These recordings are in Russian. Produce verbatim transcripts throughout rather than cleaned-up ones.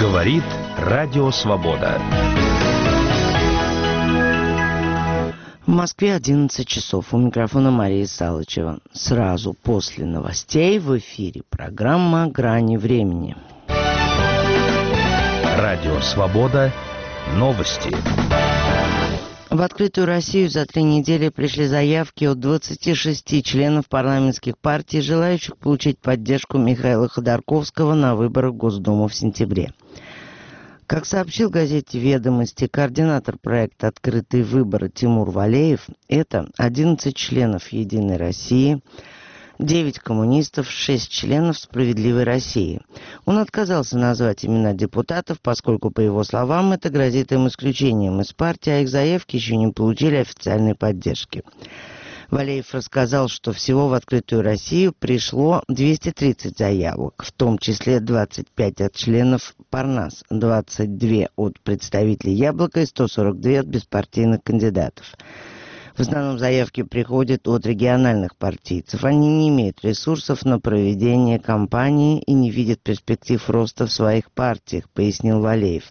Говорит Радио Свобода. В Москве одиннадцать часов. У микрофона Мария Салычева. Сразу после новостей в эфире программа «Грани времени». Радио Свобода. Новости. В открытую Россию за три недели пришли заявки от двадцати шести членов парламентских партий, желающих получить поддержку Михаила Ходорковского на выборах в Госдуму в сентябре. Как сообщил газете «Ведомости» координатор проекта «Открытые выборы» Тимур Валеев, это одиннадцать членов «Единой России», девять коммунистов, шесть членов «Справедливой России». Он отказался назвать имена депутатов, поскольку, по его словам, это грозит им исключением из партии, а их заявки еще не получили официальной поддержки. Валеев рассказал, что всего в «Открытую Россию» пришло двести тридцать заявок, в том числе двадцать пять от членов Парнас, двадцать два от представителей «Яблока» и сто сорок два от беспартийных кандидатов. В основном заявки приходят от региональных партийцев. Они не имеют ресурсов на проведение кампании и не видят перспектив роста в своих партиях, пояснил Валеев.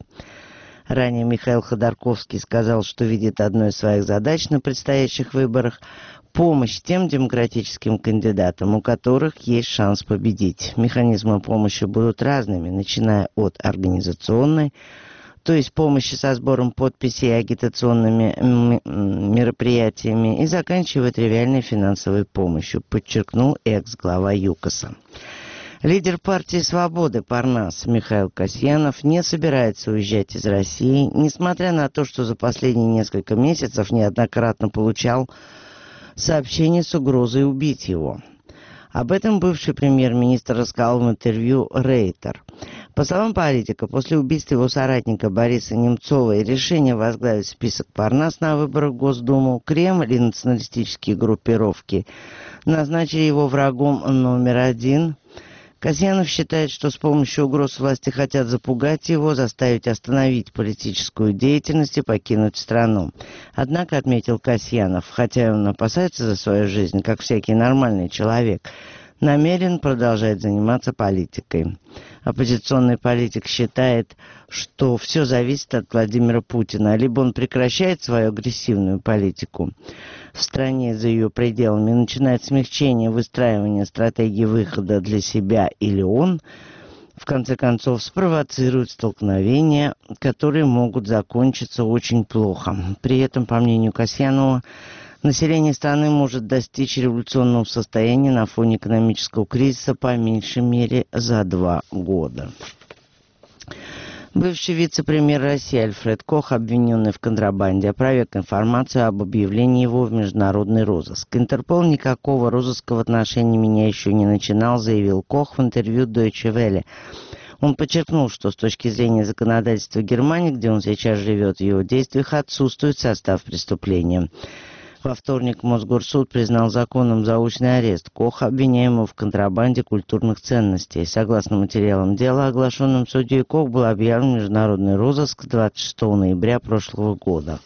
Ранее Михаил Ходорковский сказал, что видит одной из своих задач на предстоящих выборах помощь тем демократическим кандидатам, у которых есть шанс победить. Механизмы помощи будут разными, начиная от организационной, то есть помощи со сбором подписей и агитационными мероприятиями, и заканчивая тривиальной финансовой помощью, подчеркнул экс-глава ЮКОСа. Лидер партии «Свободы» Парнас Михаил Касьянов не собирается уезжать из России, несмотря на то, что за последние несколько месяцев неоднократно получал сообщение с угрозой убить его. Об этом бывший премьер-министр рассказал в интервью «Рейтер». По словам политика, после убийства его соратника Бориса Немцова и решения возглавить список Парнас на выборах в Госдуму, Кремль и националистические группировки назначили его врагом номер один. Касьянов считает, что с помощью угроз власти хотят запугать его, заставить остановить политическую деятельность и покинуть страну. Однако, отметил Касьянов, хотя он опасается за свою жизнь, как всякий нормальный человек, намерен продолжать заниматься политикой. Оппозиционный политик считает, что все зависит от Владимира Путина. Либо он прекращает свою агрессивную политику в стране за ее пределами, начинает смягчение выстраивания стратегии выхода для себя, или он, в конце концов, спровоцирует столкновения, которые могут закончиться очень плохо. При этом, по мнению Касьянова, население страны может достичь революционного состояния на фоне экономического кризиса по меньшей мере за два года. Бывший вице-премьер России Альфред Кох, обвиненный в контрабанде, опроверг информацию об объявлении его в международный розыск. Интерпол никакого розыска в отношении меня еще не начинал, заявил Кох в интервью Deutsche Welle. Он подчеркнул, что с точки зрения законодательства Германии, где он сейчас живет, в его действиях отсутствует состав преступления. Во вторник Мосгорсуд признал законным заочный арест Коха, обвиняемого в контрабанде культурных ценностей. Согласно материалам дела, оглашенным судьей, Кох был объявлен в международный розыск двадцать шестого ноября прошлого года.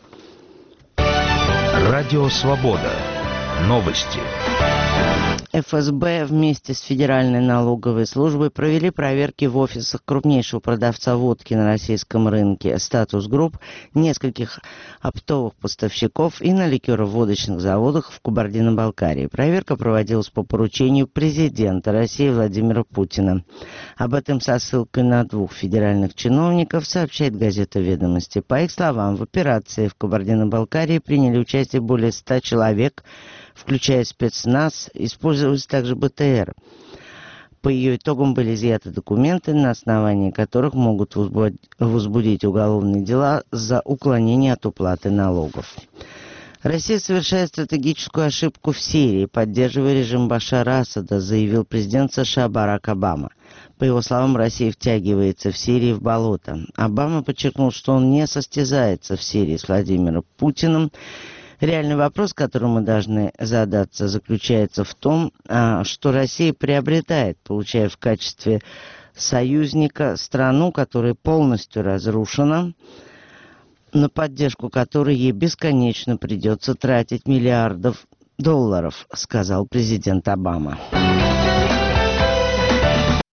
Радио Свобода. Новости. эф эс бэ вместе с Федеральной налоговой службой провели проверки в офисах крупнейшего продавца водки на российском рынке «Статус Групп», нескольких оптовых поставщиков и на ликероводочных заводах в Кабардино-Балкарии. Проверка проводилась по поручению президента России Владимира Путина. Об этом со ссылкой на двух федеральных чиновников сообщает газета «Ведомости». По их словам, в операции в Кабардино-Балкарии приняли участие более ста человек, включая спецназ, использовалась также бэ тэ эр. По ее итогам были изъяты документы, на основании которых могут возбудить уголовные дела за уклонение от уплаты налогов. Россия совершает стратегическую ошибку в Сирии, поддерживая режим Башара Асада, заявил президент США Барак Обама. По его словам, Россия втягивается в Сирии в болото. Обама подчеркнул, что он не состязается в Сирии с Владимиром Путиным. Реальный вопрос, который мы должны задаться, заключается в том, что Россия приобретает, получая в качестве союзника страну, которая полностью разрушена, на поддержку которой ей бесконечно придется тратить миллиардов долларов, сказал президент Обама.